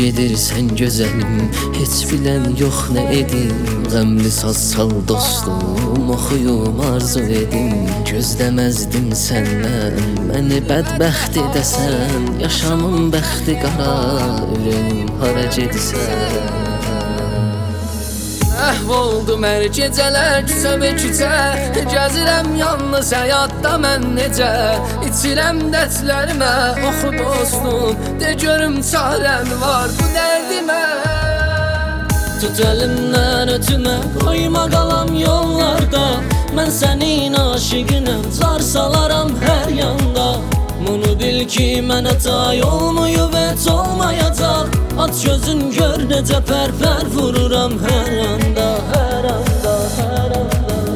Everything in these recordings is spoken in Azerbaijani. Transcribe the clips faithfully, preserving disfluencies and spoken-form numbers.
gedirsən gözəlim, heç bilən yox nə edim. Qəmli saz sal dostum, oxuyum arzu edim. Gözləməzdim səndən, məni bədbəxt edəsən. Yaşamın bəxti qara, ürəyim hara gedirsən. Məhv oldum hər gecələr küçə və küçə, gəzirəm yalnız həyatda mən necə. İçirəm dərslərimə, oxu dostum, de görüm çarəm var bu dərdimə. Tut əlimdən ötümə, qoyma qalam yollarda. Mən sənin aşiqinəm, zar salaram hər yanda. Bunu bil ki mənə tay olmayıb heç olmayacaq. Aç gözün gör necə pərpər vururam hər anda, hər anda, hər anda.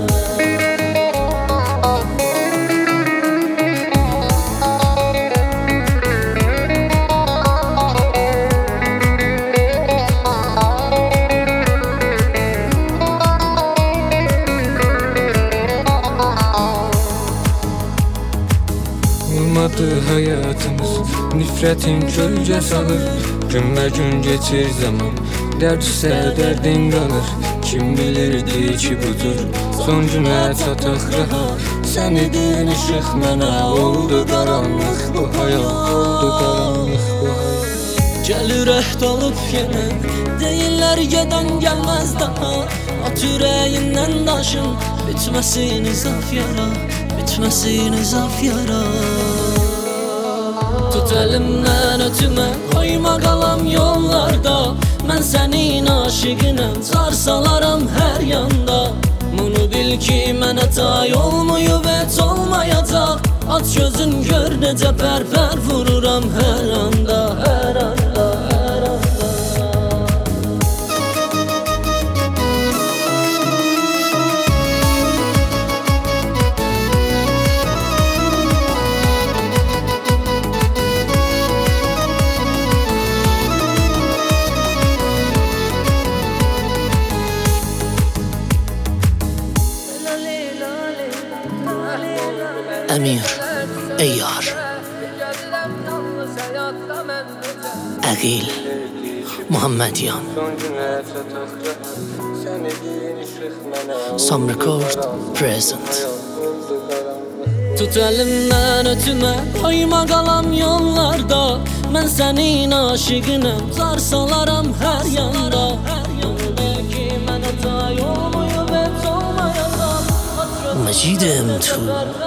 Olmadı hayatımız, nifrətin kölgə salır. Günbə-gün geçir zaman, dərdsə dərdin qalır. Kim bilirdi ki budur, son günə çataq rahat. Sən idin işıq mənə, oldu qaranlıq bu hayat, oldu qaranlıq bu hayat. Gəl ürək dolub yenə, deyirlər gedən gəlməz daha. At ürəyindən daşın, bitməsin izaf yara, bitməsin izaf yara. Tut əlimdən ötümə, qoyma qalam yollarda. Mən sənin aşiqinəm, zar salaram hər yanda. Bunu bil ki mənə tay olmayıb heç olmayacaq. Aç gözün gör necə pərpər vururam hər anda, hər anda, hər anda. Əmir, Eyyar, Əqil, Muhammedyan, Some Record Present. Tut əlimdən ötümə, qoyma qalam yollarda. Mən sənin aşiqinəm, zar salaram hər yanda. مجيد ام تو